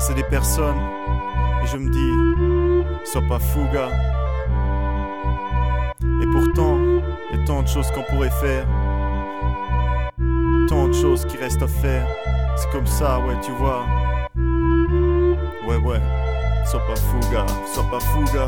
face à des personnes et je me dis, sois pas fou gars. Et pourtant, il y a tant de choses qu'on pourrait faire, tant de choses qui restent à faire. C'est comme ça, ouais, tu vois. Ouais, sois pas fou gars, sois pas fou gars.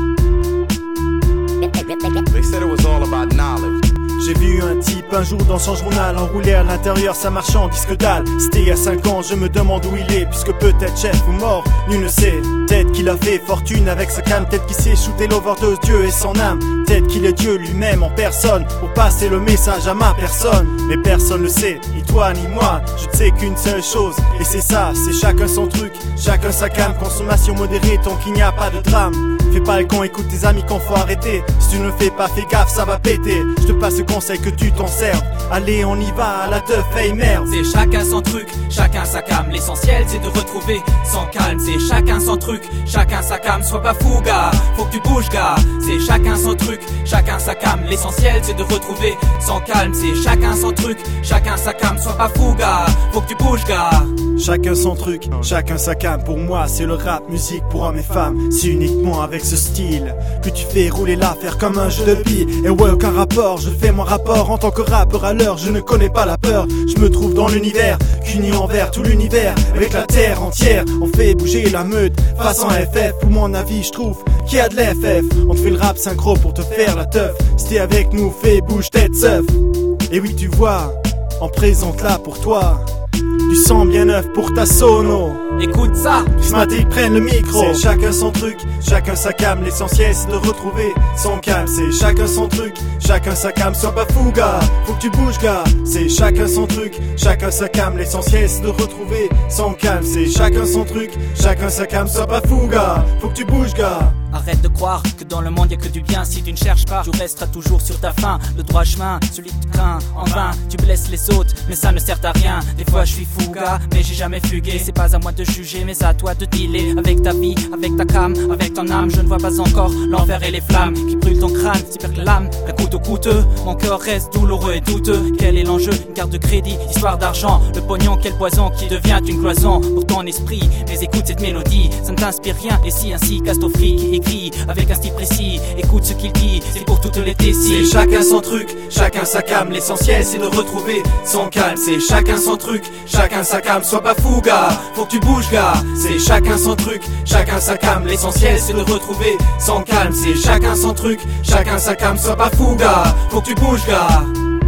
They said it was all about knowledge. J'ai vu un type un jour dans son journal enroulé à l'intérieur, ça marchait en disque dalle. C'était il y a 5 ans, je me demande où il est, puisque peut-être chef ou mort, nul ne sait. Peut-être qu'il a fait fortune avec sa canne, peut-être qu'il s'est shooté l'overdose, Dieu et son âme. Peut-être qu'il est Dieu lui-même en personne, pour passer le message à ma personne. Mais personne le sait, ni toi ni moi, je ne sais qu'une seule chose, et c'est ça, c'est chacun son truc, chacun sa canne. Consommation modérée tant qu'il n'y a pas de drame. Fais pas le con, écoute tes amis qu'on faut arrêter. Si tu ne le fais pas, fais gaffe, ça va péter. Je te passe le conseil que tu t'en serves. Allez, on y va, à la teuf, hey merde. C'est chacun son truc, chacun sa cam. L'essentiel c'est de retrouver son calme. C'est chacun son truc, chacun sa cam. Sois pas fou gars, faut que tu bouges gars. C'est chacun son truc, chacun sa cam. L'essentiel c'est de retrouver son calme. C'est chacun son truc, chacun sa cam. Sois pas fou gars, faut que tu bouges gars. Chacun son truc, chacun sa cam. Pour moi c'est le rap, musique pour hommes et femmes. C'est uniquement avec ce style que tu fais rouler l'affaire comme un jeu de billes. Et ouais, aucun rapport, je fais mon rapport en tant que rappeur à l'heure. Je ne connais pas la peur, je me trouve dans l'univers, qu'uni envers tout l'univers, avec la terre entière. On fait bouger la meute, façon FF. Pour mon avis je trouve qu'il y a de l'FF. On te fait le rap synchro pour te faire la teuf. Si t'es avec nous, fais bouge tête seuf. Et oui tu vois, on présente là pour toi du sang bien neuf pour ta sono. Écoute ça, Prismatique prennent le micro. C'est chacun son truc, chacun sa cam. L'essentiel c'est de retrouver son calme. C'est chacun son truc, chacun sa cam. Sois pas fou gars, faut que tu bouges gars. C'est chacun son truc, chacun sa cam. L'essentiel c'est de retrouver son calme. C'est chacun son truc, chacun sa cam. Sois pas fou gars, faut que tu bouges gars. Arrête de croire que dans le monde y'a que du bien. Si tu ne cherches pas, tu resteras toujours sur ta faim. Le droit chemin, celui que tu crains, en vain. Tu blesses les autres, mais ça ne sert à rien. Des fois je suis fou gars, mais j'ai jamais fugué. C'est pas à moi de juger, mais c'est à toi de dealer. Avec ta vie, avec ta cam, avec ton âme. Je ne vois pas encore l'enfer et les flammes qui brûlent ton crâne, si pire que l'âme, un couteau coûteux. Mon cœur reste douloureux et douteux. Quel est l'enjeu? Une carte de crédit, histoire d'argent. Le pognon, quel poison qui devient une cloison pour ton esprit. Mais écoute cette mélodie, ça ne t'inspire rien. Et si ainsi casse ton fric, écrit avec un style précis. Écoute ce qu'il dit, c'est pour toutes les tessies. C'est chacun son truc, chacun sa cam. L'essentiel c'est de retrouver son calme. C'est chacun son truc, chacun sa cam. Sois pas fou gars, faut que tu bouges gars. C'est chacun son truc, chacun sa cam. L'essentiel c'est de retrouver son calme. C'est chacun son truc, chacun sa cam. Sois pas fou gars, faut que tu bouges gars.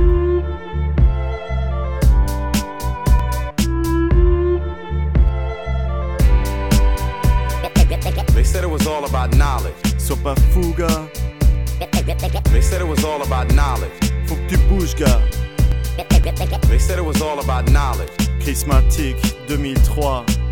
They said it was all about knowledge. Sois pas fou gars, They said it was all about knowledge. faut que tu bouges gars. They said it was all about knowledge. Prismatique 2003.